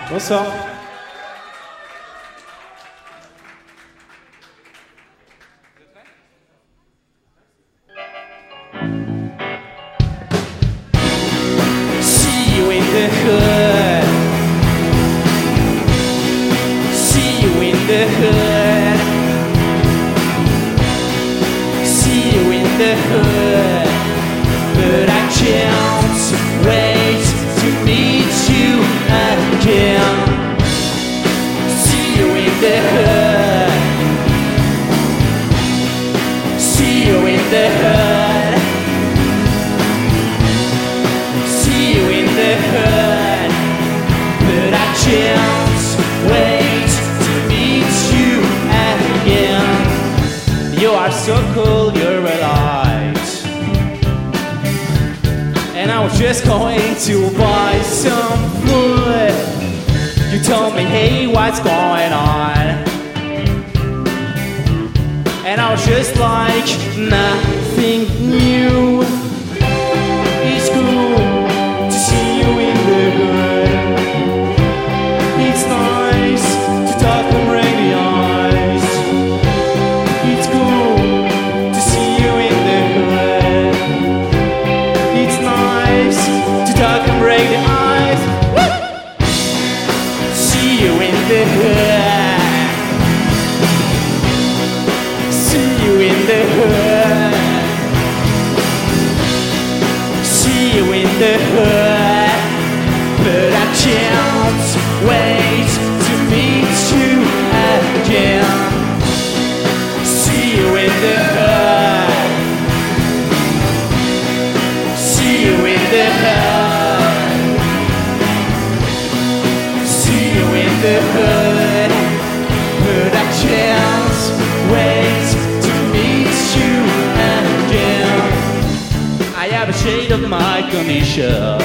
Bonsoir. See you in the hood. See you in the hood. See you in the hood. But I can't wait to meet you again. See you in the hood. See you in the hood. See you in the hood. But I can't wait to meet you again. You are so cool, you're a light. And I was just going to buy some food. You told me, hey, what's going on? And I was just like, nothing new. It's cool to see you in the hood. It's nice to talk and break the ice. It's cool to see you in the hood. It's nice to talk and break the ice. Woo! See you in the hood. See you in the hood. See you in the hood. But I can't wait to meet you again. See you in the hood. See you in the hood. See you in the hood. But I can't wait to meet you again. I have a shade of my condition.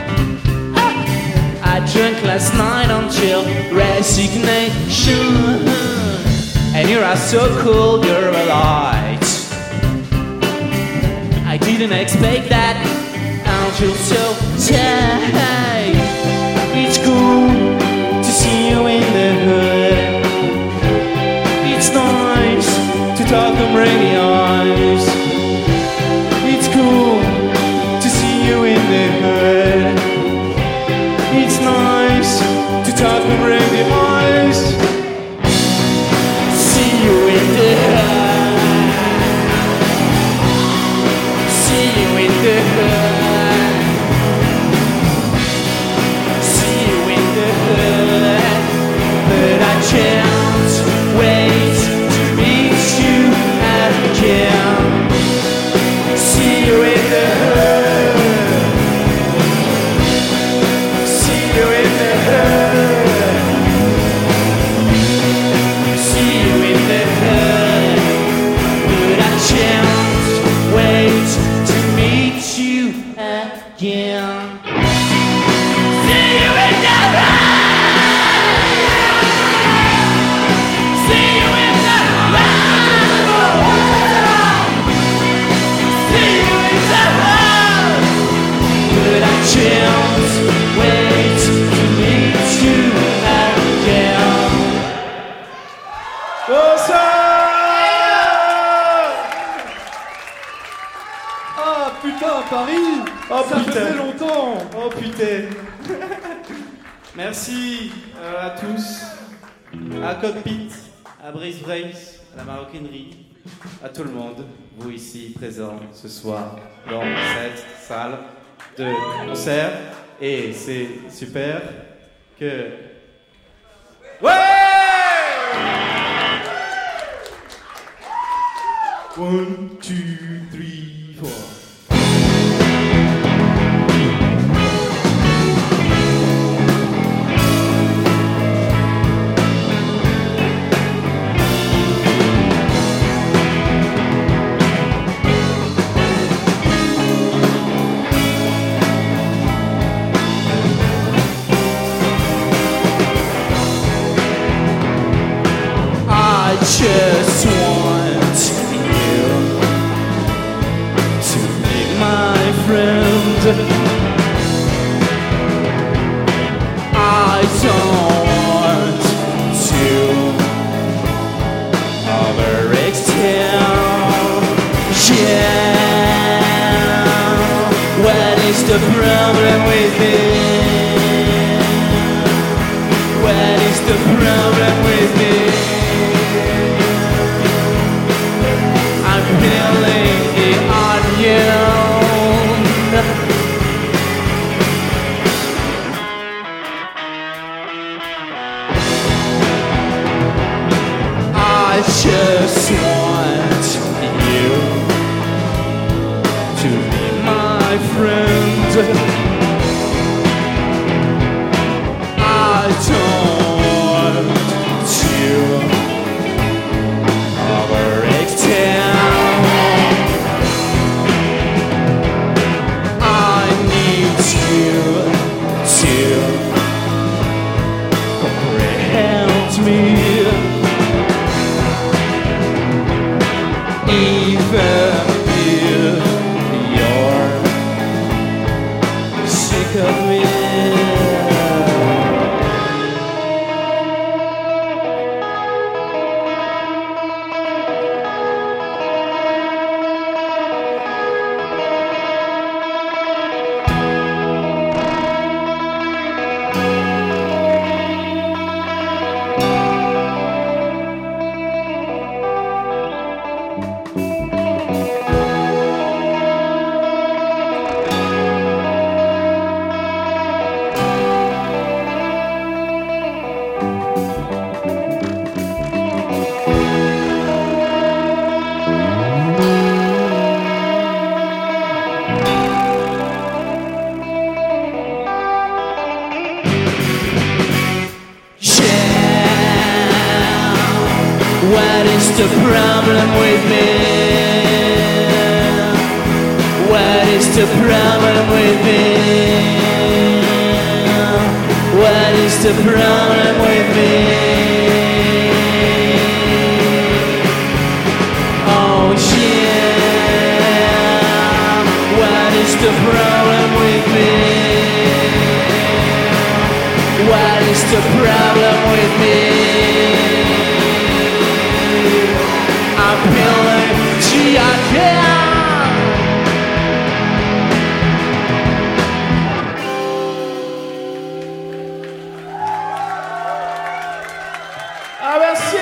I drank last night until resignation. And you are so cool, you're a light. I didn't expect that until today. It's cool to see you in the hood. It's nice to talk and break the ice. It's cool to see you in the hood. It's nice to talk and break the ice. See you in the hood. See you in the hood. See you in the hood. But I can't wait to meet you again. See you in the hood. See you in the hood. See you in the hood. But I can't wait to meet you again. See you in the hood. See you in the hood. See you in the hood. But I can't wait to meet you again. Ah putain, Paris. Oh Ça putain. faisait longtemps. Oh putain. Merci à tous, à Cockpit, à Brice Brace, à la maroquinerie, à tout le monde, vous ici présents ce soir dans cette salle de concert. Et c'est super que... Ouais! 1, 2, 3, 4. I just want you to be my friend. I don't is the problem with me? What is the problem with me? I'm peeling the onion. I just want you to be my friend. I don't want to overextend. I need you to comprehend me. Even if you're sick of me. What is the problem with me? What is the problem with me? What is the problem with me? Oh yeah. What is the problem with me? What is the problem with me? I'm feeling G.I.K. Ah, merci.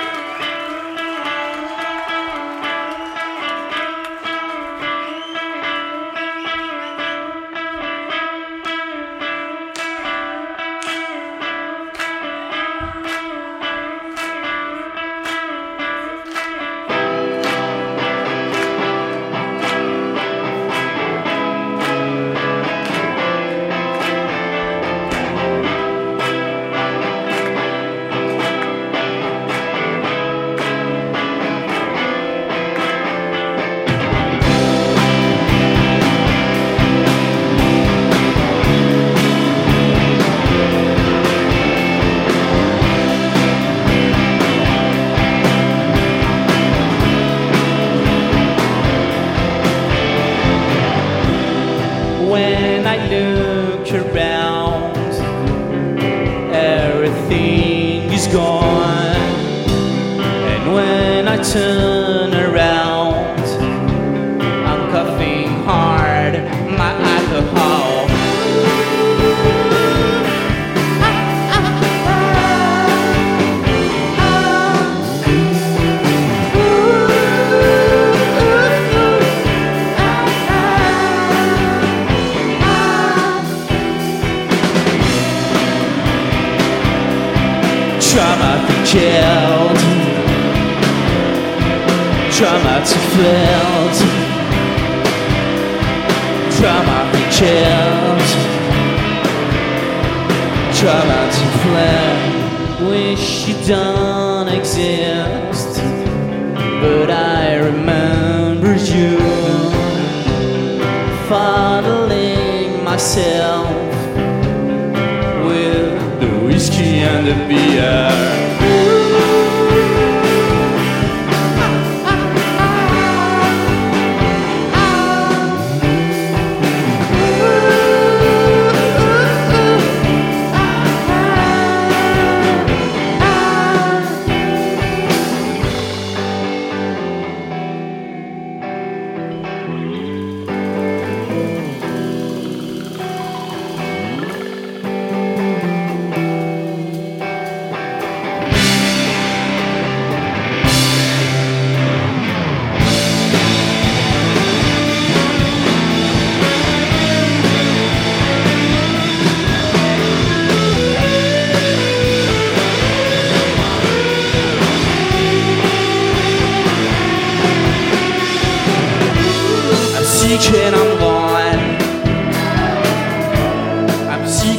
When I look around, everything is gone. And when I turn around, I'm coughing hard, my alcohol. Trauma to killed, trauma to filled, trauma to killed, trauma to fled. Wish you don't exist, but I remember you, fondling myself with the whiskey and the beer.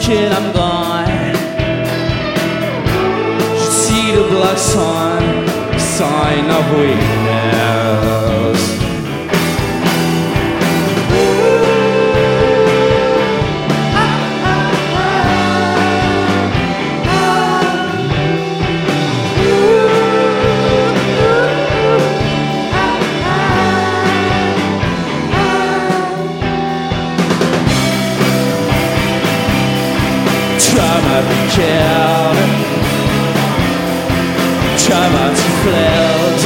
thinking I'm blind. Should see the black sign of weakness. Trauma killed, trauma fled,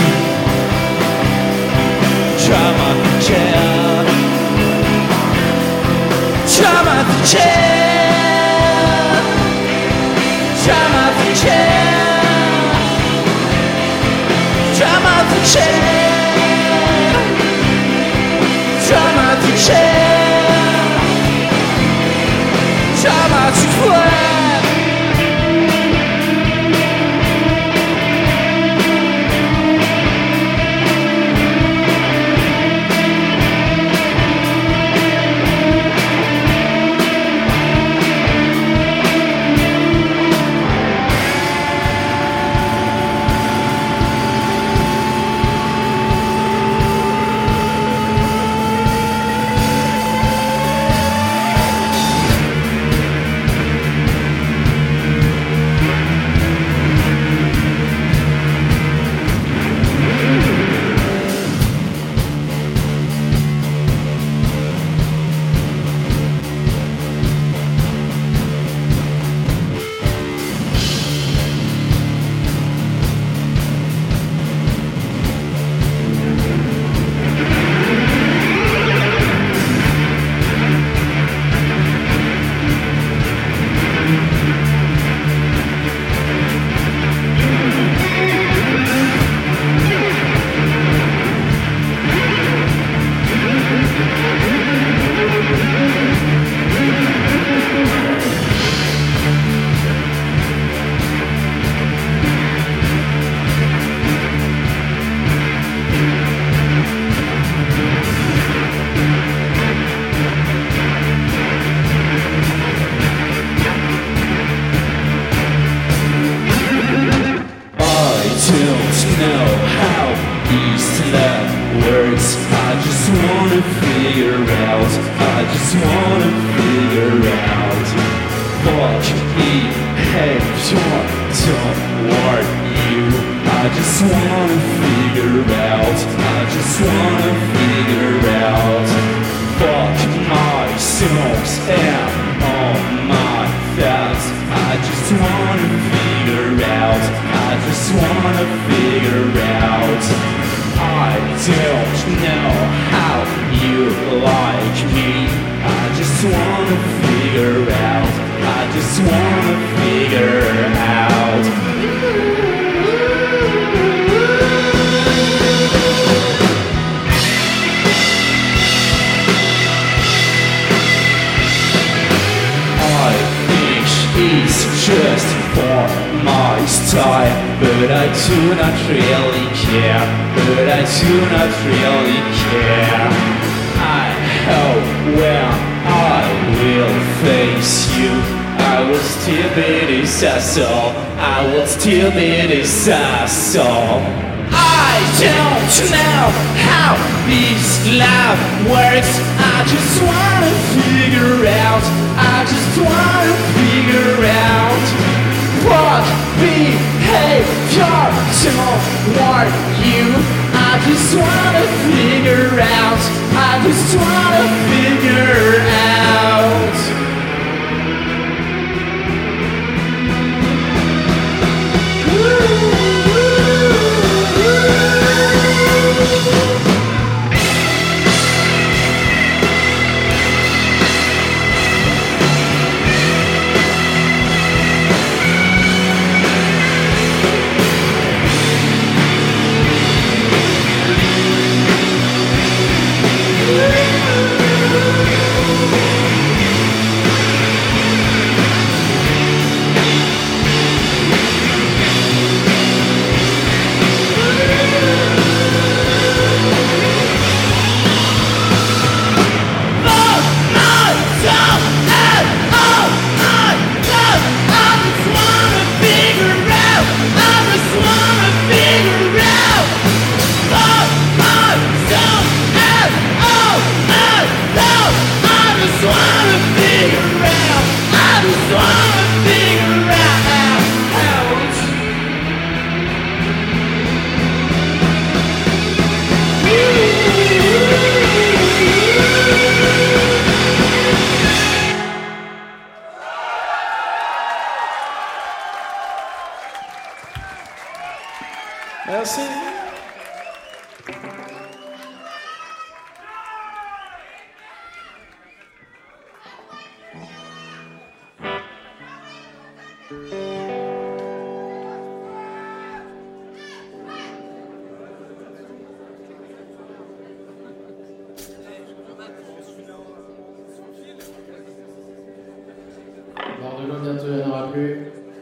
trauma killed, trauma killed, trauma killed, trauma killed, trauma killed, trauma fled. Know how these love words. I just wanna figure out. I just wanna figure out. Fuck behavior, don't want you. I just wanna figure out. I just wanna figure out. Fuck my songs and all my thoughts. I just wanna figure out. I just wanna figure out. I don't know how you like me. I just wanna figure out. I just wanna figure out. It's just for my style, but I do not really care. But I do not really care. I hope when I will face you, I will still be this asshole. I will still be this asshole. I don't know how this love works. I just wanna figure out. I just wanna figure out. What behavior don't want you. I just wanna figure out. I just wanna figure out. figure out. I just wanna figure out. Merci. Bord de l'eau, bientôt, il n'y en aura plus.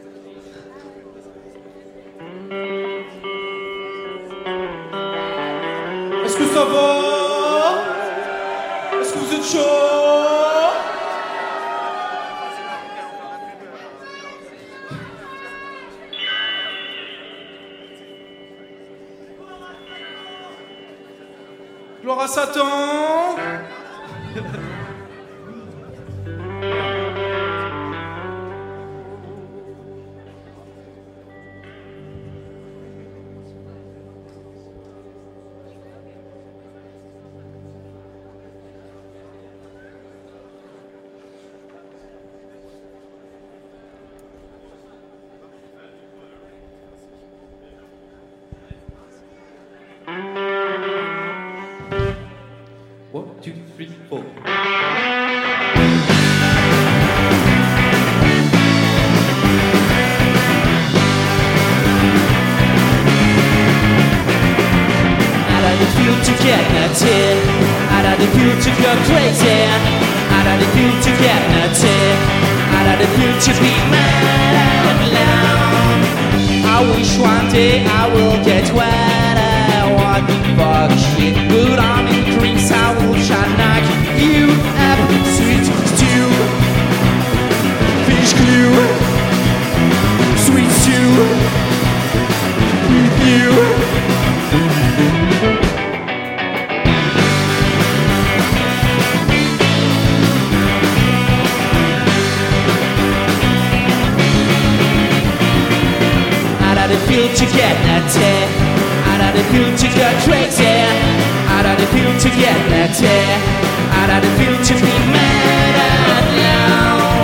Est-ce que ça va? Est-ce que vous êtes chaud? Gloire à Satan. One, two, three, four. Out of the future get nutted. Out of the future go crazy. Out of the future get nutted. Out of the future be mad and alone. I wish one day I will get wet. What the fuck shit. But I'm in creams, I will shine like you have sweet stew. Fish glue. Sweet stew. With you. Out of the future get nutty. Out of the future go crazy. Out of the future get nutty. Out of the future be mad and loud.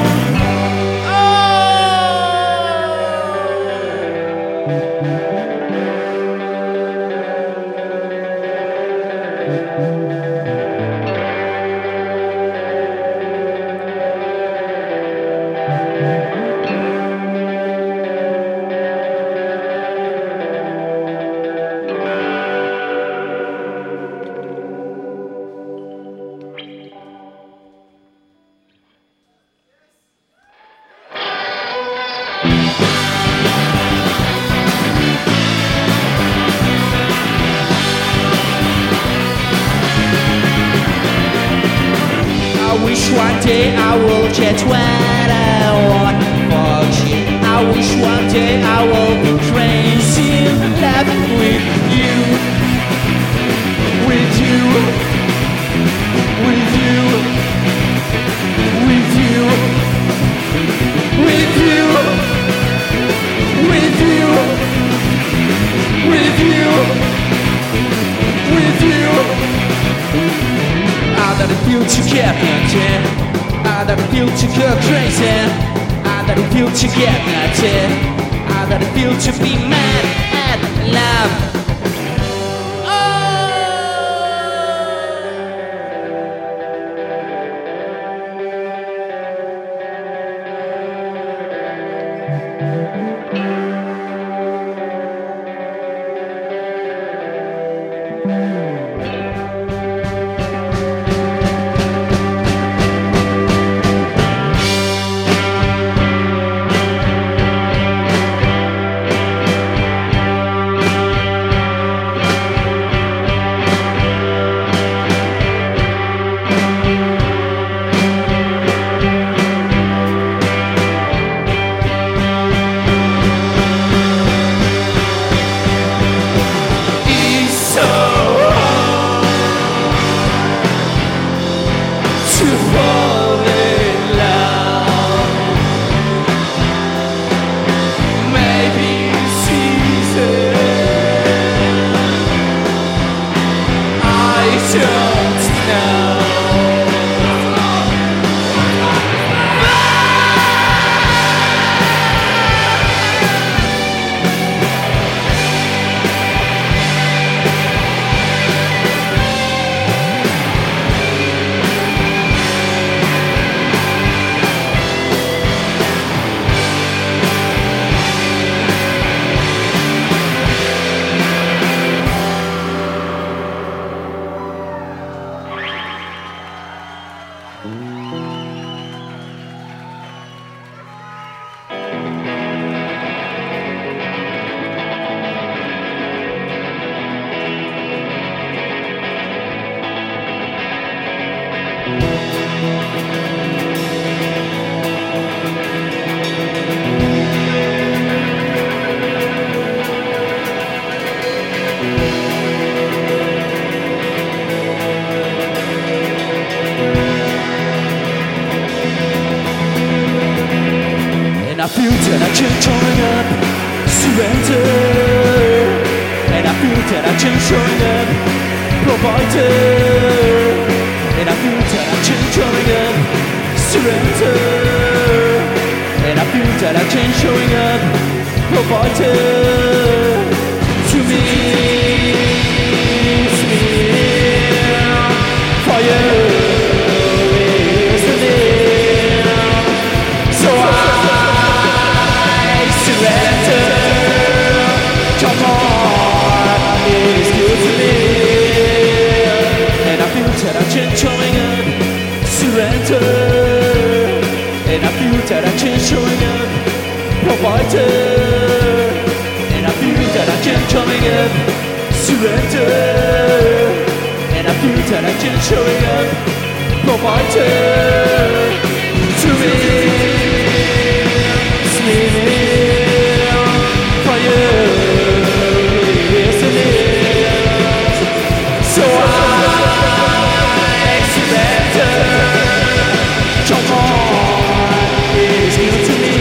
I wish one day I will get wet. What the fuck shit. I wish one day I will be crazy in love with you. With you. With you. With you. With you. With you. With you. With you. Out of the future get nutty. Out of the future go crazy. Out of the future get nutty. Out of the future be mad at love. I feel that I can't showing up, surrender. And I feel that I can't showing up, provider. And I feel that I can't showing up, surrender. And I feel that I can't showing up, provider. To me, fire. Showing up, surrender. And I feel that I can't showing up, provider. And I feel that I can't coming up, surrender. And I feel that I can't showing up, provider. To me, fire. So come on, it's good to me.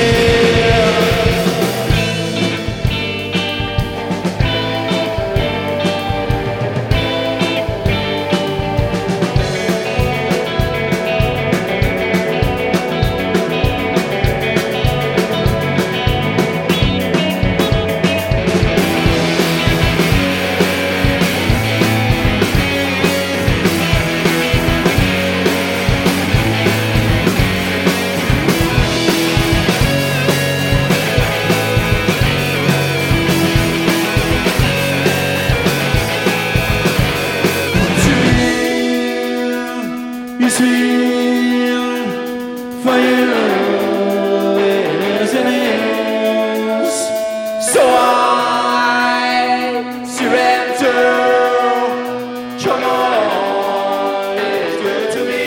It's real, fire as it is. So I surrender. Come on, it's good to me.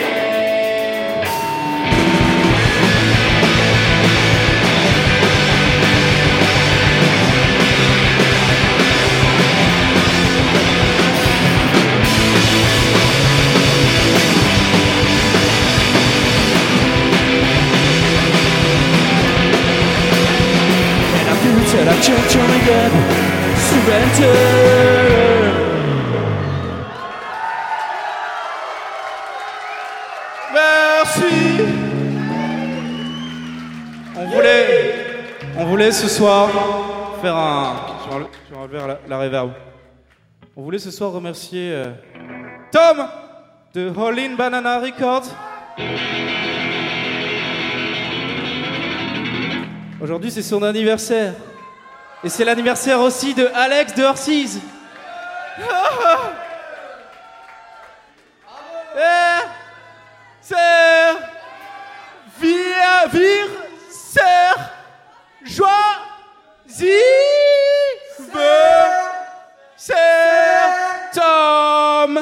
That I can't showing up, surrender. Merci. On voulait ce soir faire un... Je vais enlever la reverb. On voulait ce soir remercier Tom de All In Banana Records. Aujourd'hui c'est son anniversaire. Et c'est l'anniversaire aussi de Alex de Orsiz. Tom.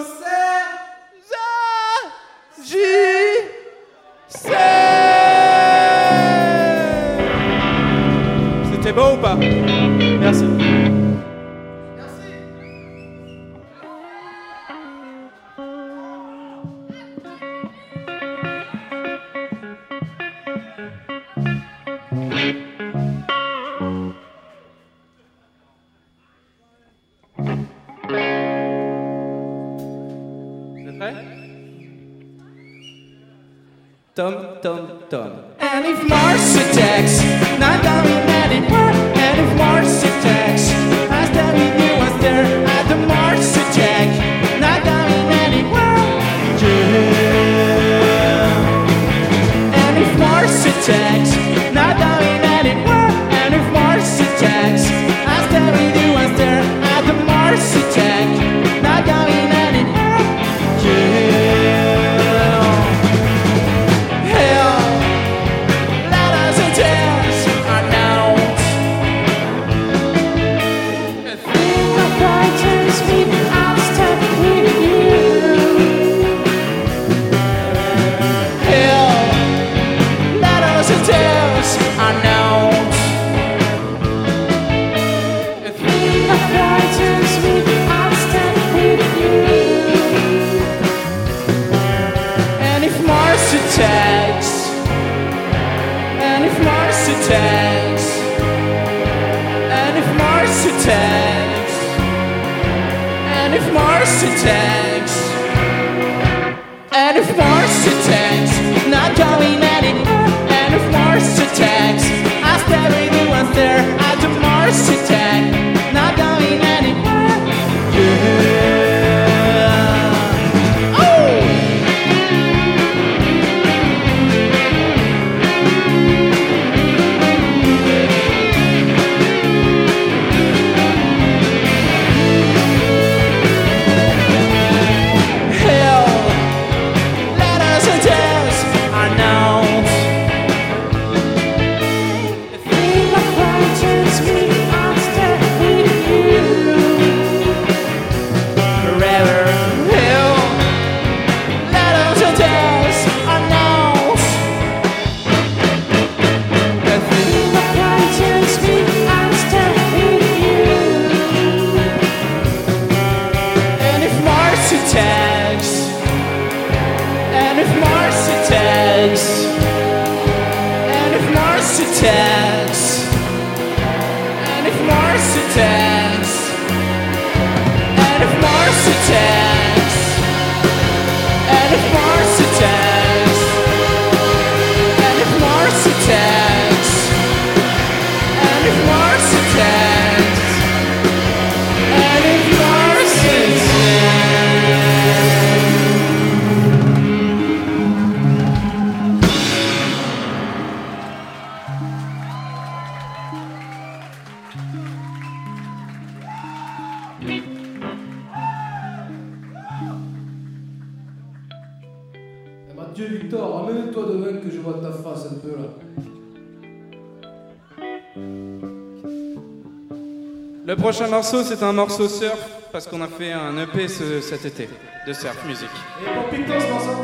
C'était beau ou pas? Merci. Vous êtes prêts? Tom. And if Mars attacks, not going anywhere. And if Mars attacks, I stand with you and stare at the Mars attack. Not going anywhere. Yeah. And if Mars attacks, not going anywhere. And if Mars attacks, I stand with you and stare at the Mars attack. Not going anywhere. Yeah. Tell Mars attacks, and if Mars attacks, not going anywhere. And if Mars attacks, I stare with you and stare at the Mars attack, not going anywhere. Yeah. Oh! Mathieu Victor, amène-toi demain que je vois ta face un peu là. Le prochain morceau, c'est un morceau surf, parce qu'on a fait un EP cet été, de surf music. Et pour Pictos, ce morceau.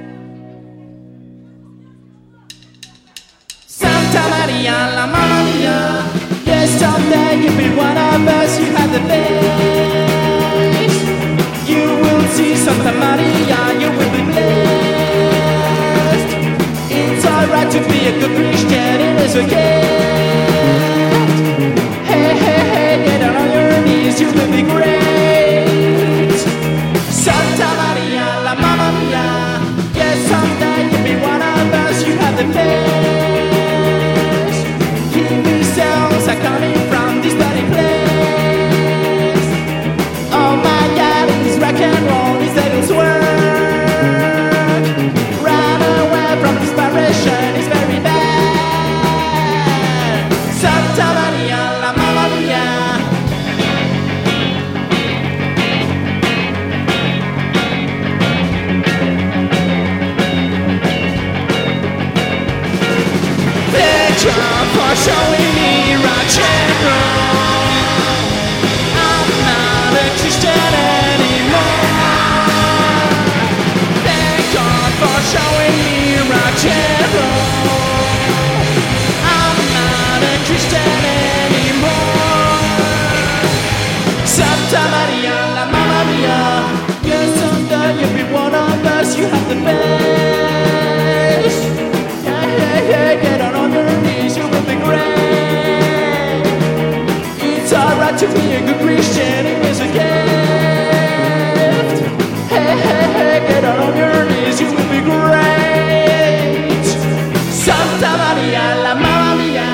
Santa Maria, la Mamma Mia. Yesterday you be one of us, you had the best. You will see Santa Maria, you will be blessed. It's alright to be a good Christian, it is okay. Hey, hey, hey, get down on your knees, you will be great. Santa Maria, la Mamma Mia. Yes, someday you'll be one of us, you have the best. Hippie sounds are coming from this dirty place. Oh my God, it's rock and roll, it's devil's work. Run away from inspiration, it's very bad. Santa Maria, la Mamma Mia. Thank you for showing me rock and roll. I'm not a Christian anymore. Thank God for showing me rock and roll. I'm not a Christian anymore. Santa Maria, la Mamma Mia. Yes, someday you'll be one of us, you have the best. Yeah, yeah, yeah, get on your knees, you will be great. It's alright to be a good Christian, it is a gift. Hey, hey, hey, get on your knees, you will be great. Santa Maria, la Mamma Mia.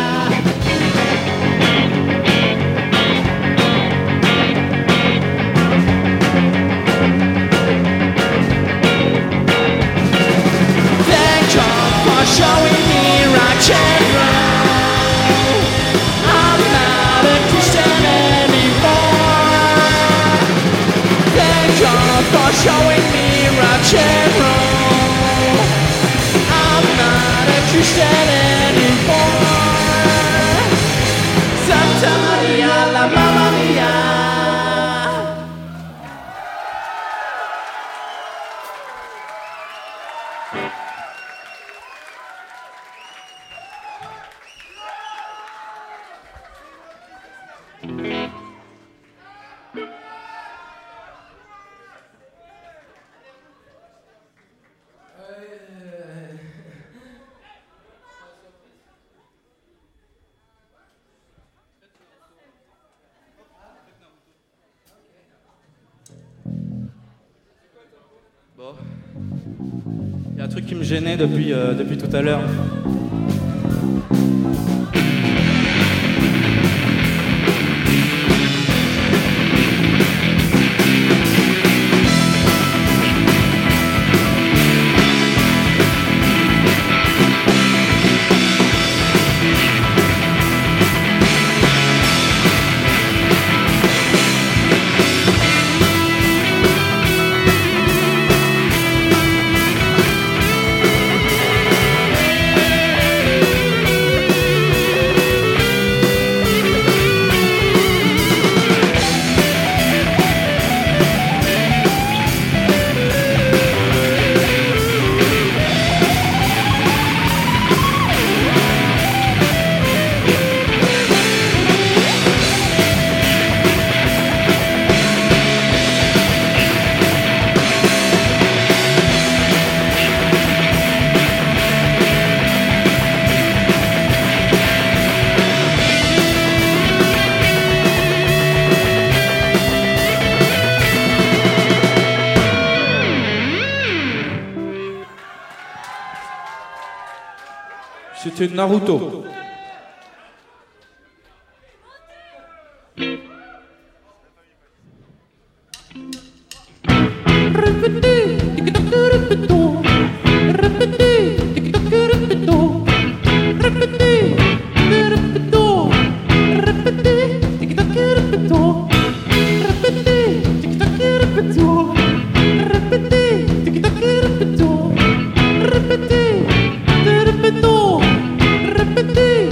Thank God for showing me rock and roll. I'm not a Christian anymore. Thank God for showing me rock and roll. I'm not a Christian anymore. Santa Maria, la Mamma Mia. truc qui me gênait depuis tout à l'heure. C'était Naruto. Répétez,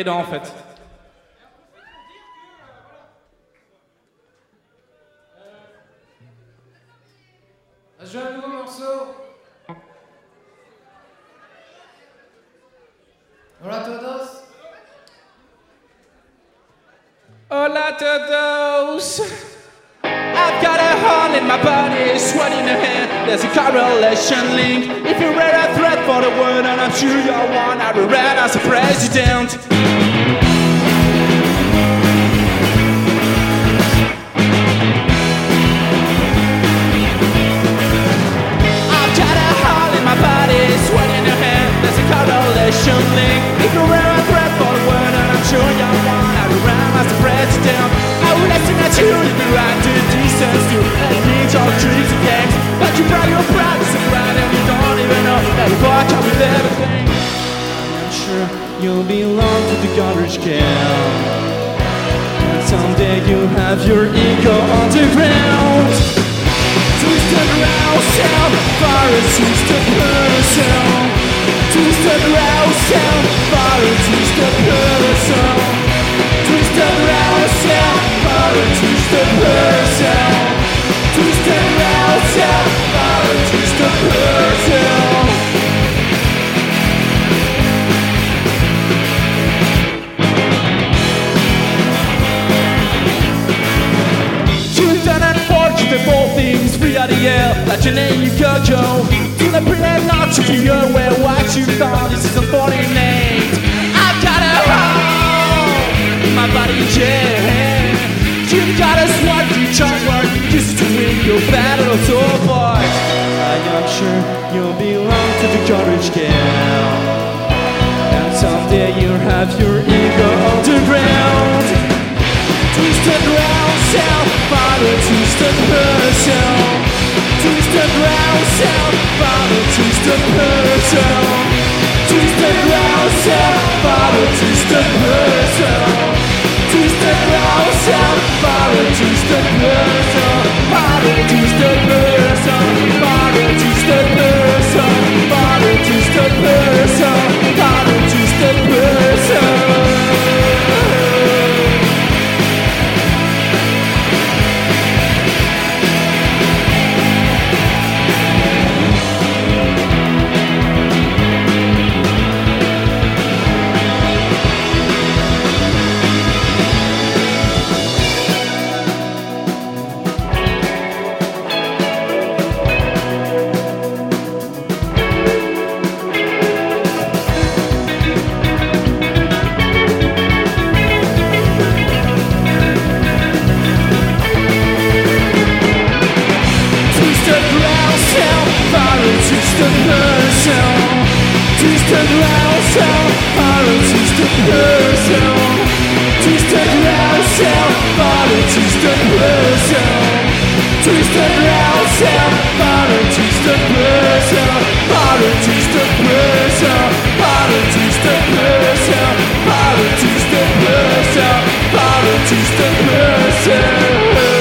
aidant en fait. Je joue un nouveau morceau. Hola a todos. Hola todos. I've got a hole in my body, sweat in the hand. There's a correlation link. If you're a threat for the world, and I'm sure you're one, I will run as a president. I've got a hole in my body, sweat in the hand. There's a correlation link. If you're a threat for the world, and I'm sure you're one, I will run as a president. I will listen at you if you right to distance to admit your tricks and games. But you brought your practice and pride and you don't even know that you walk out with everything. I'm sure you'll belong to the garbage can. And someday you'll have your ego on the ground. Twisted around, sound, far as twisted person. Twisted around, sound, far as twisted person. Twisted around, sound, far as twisted person. Twisted around, sound, far as twisted person. You've done unforgettable things, free out the air, like your name, you could go. Do not pretend not to be aware what you've done, this is unfortunate. I've got a hole in my body, yeah. You've got a sword, you chart, used to win your battle so far. I am sure you'll belong to the garbage can. And someday you'll have your ego on the ground. Twisted round sound, father, twisted person. Twisted round sound, father, twisted person. Twisted round sound, father, twisted person. Twisted round sound, father, twisted person. Father, twisted person. Father, twisted person. Father, twisted person. Father, twisted person. Twisted person, twisted round sound, follow twisted person. Twisted round sound, follow twisted person. Twisted round sound, follow twisted person. Follow twisted person, follow twisted person. Follow twisted person, follow twisted person.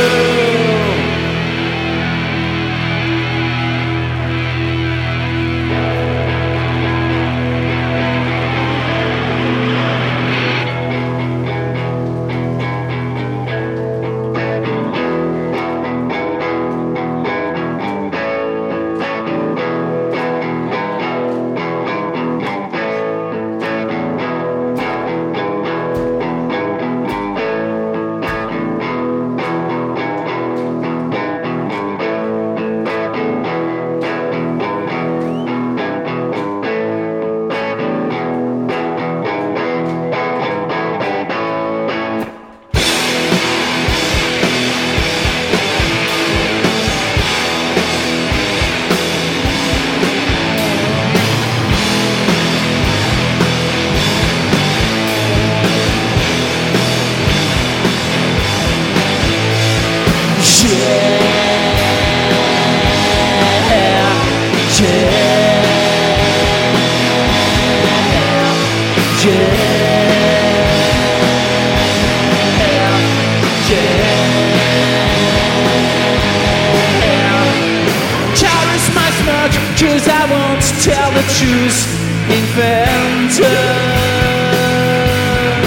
Cause I want to tell the truth, inventor.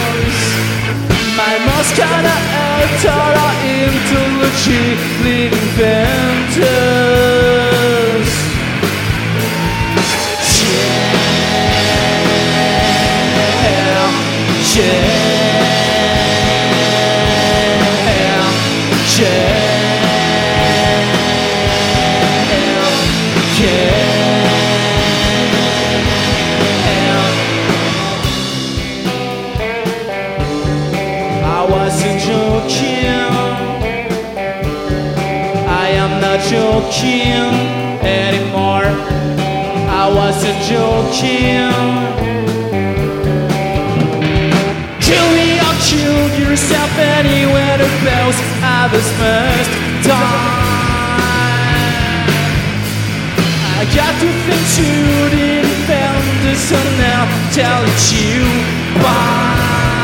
Mascara Tara Intology Leading Ventures I wasn't joking, I am not joking anymore. I wasn't joking. Kill me or kill yourself anywhere the bells are the first time. I got to think you didn't found this, so now tell it you bye.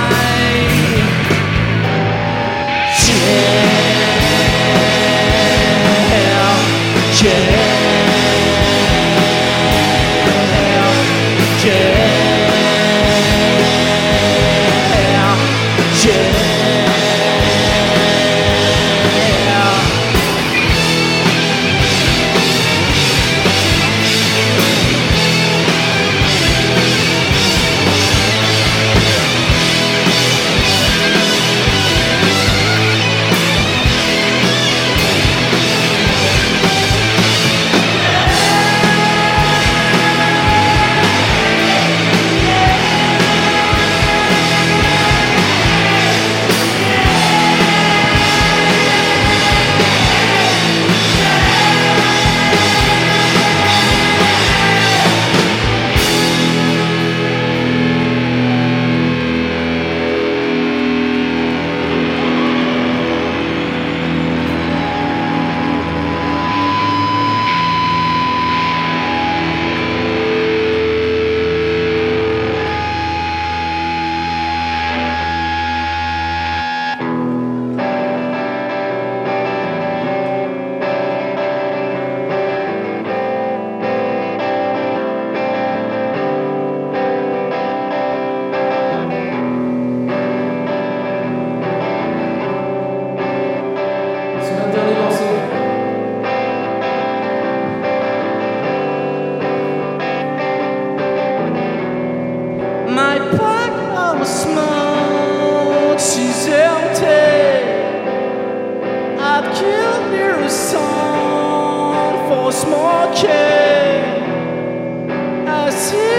My pack of smoke is empty. I'd kill your son for smoking a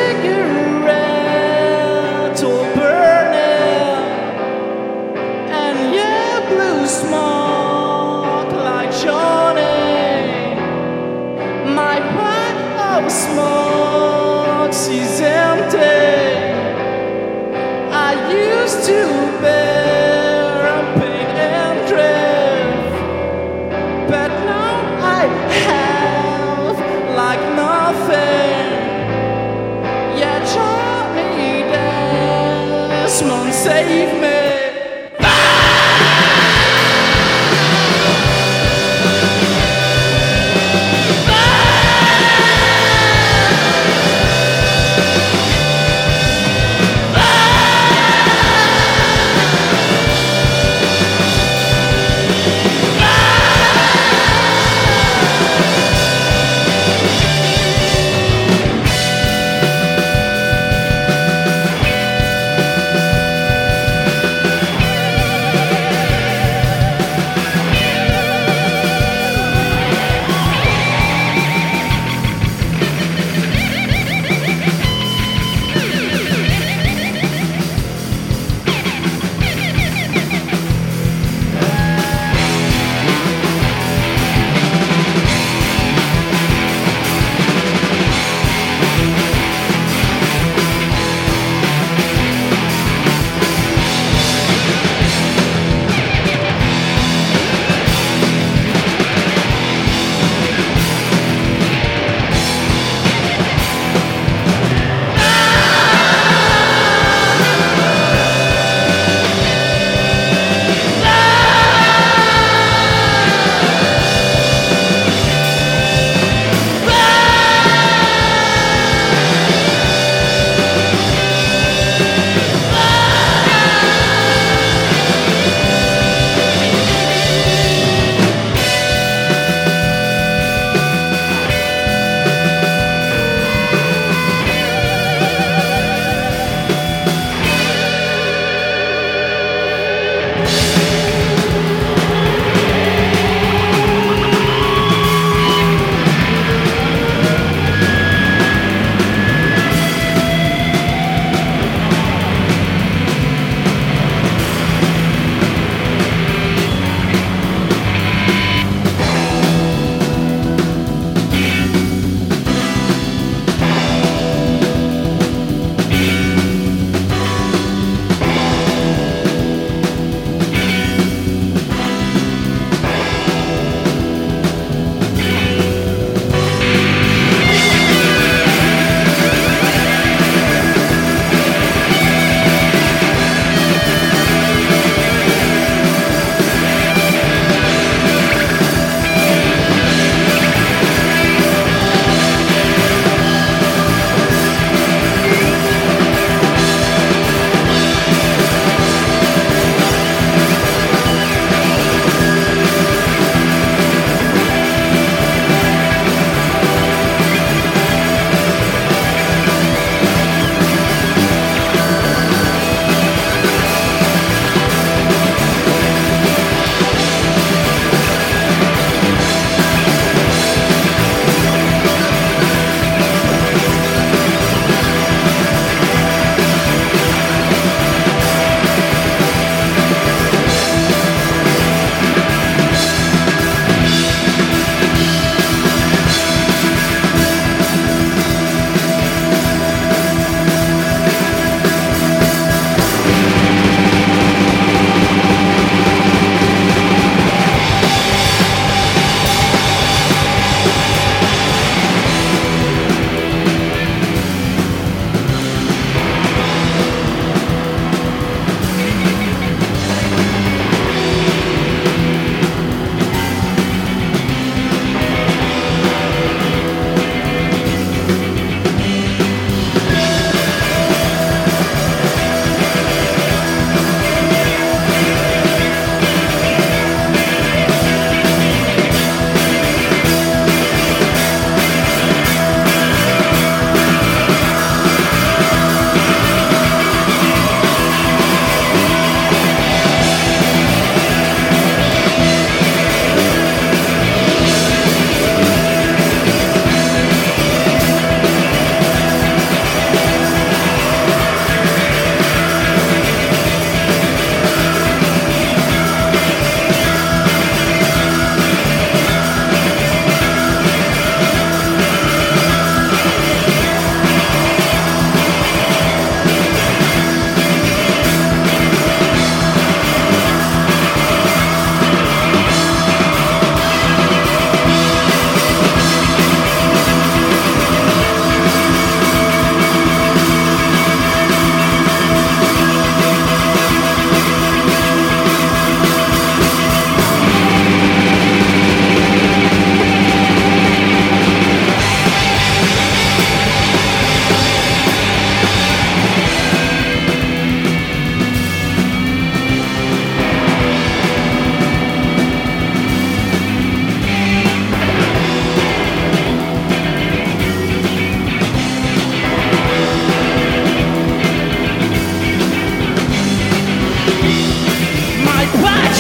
cigarette or burning, and yeah, blue smoke like Johnny. My pack of smoke is empty. I used to bear pain and grief, but now I have like nothing. Yeah, Johnny Desmond, save me.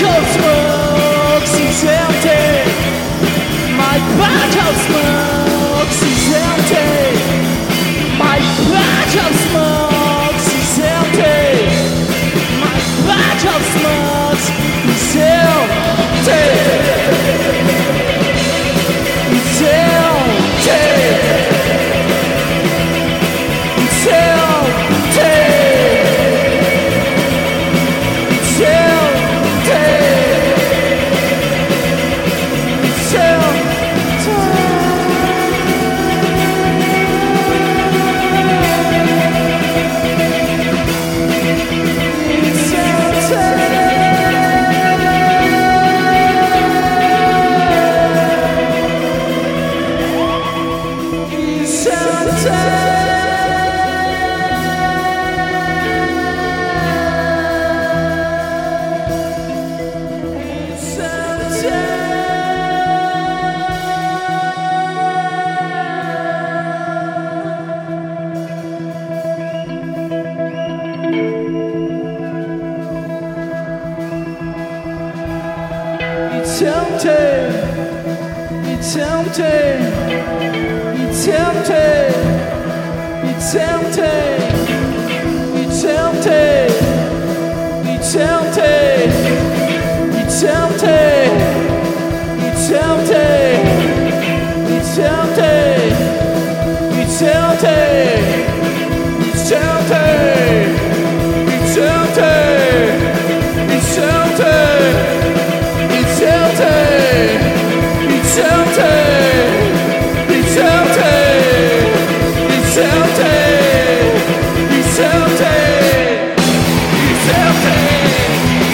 batch of smokes is empty. My batch of smokes is empty. My batch of smokes is empty. My batch of smokes is empty. It's empty. It's empty. It's empty. It's empty.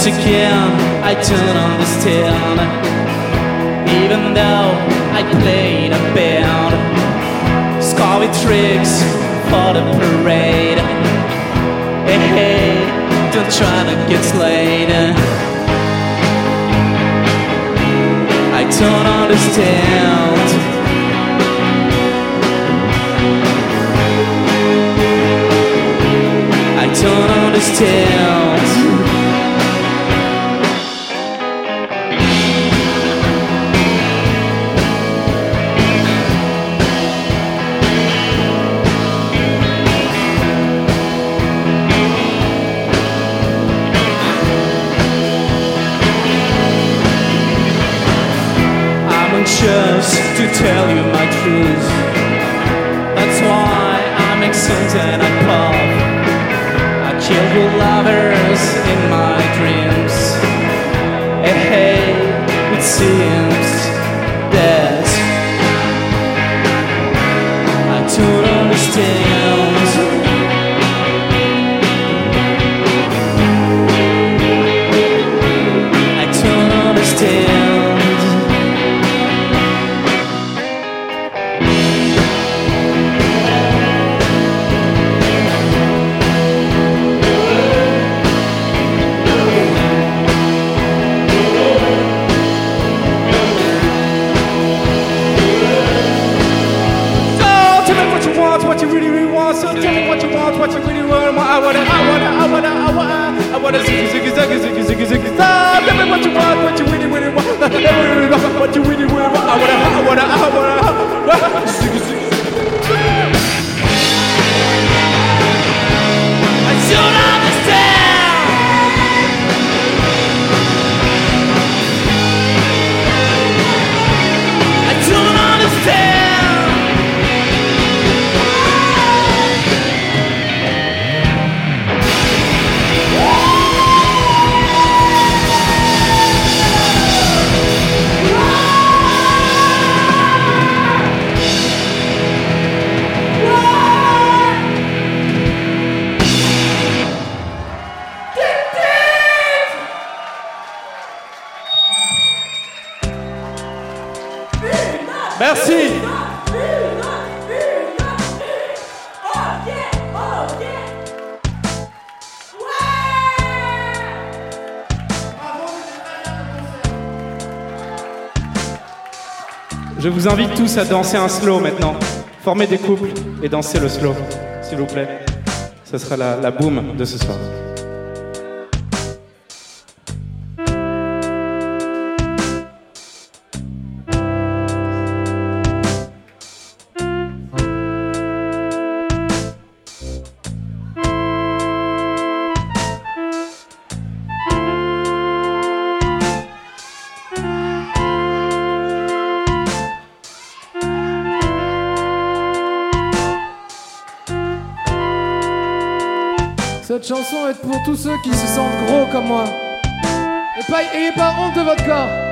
again, I don't understand. Even though I played a band, scar with tricks for the parade. Hey, hey, don't try to get slayed. I don't understand. I don't understand. Just to tell you my truth. That's why I make songs and I pop. I kill your lovers in my dreams. Hey, hey, it seems that I don't understand. I don't understand. What you really, really want, so tell me what you want, what you really want. I wanna ziggy, ziggy, ziggy, ziggy, ziggy, ziggy, stop. Tell me what you want, what you really, really want. What you really, really want. I wanna ziggy, ziggy. I don't understand. I don't understand. Merci. Je vous invite tous à danser un slow maintenant. Formez des couples et dansez le slow, s'il vous plaît. Ce sera la boum de ce soir. Cette chanson est pour tous ceux qui se sentent gros comme moi. Et ayez pas honte de votre corps.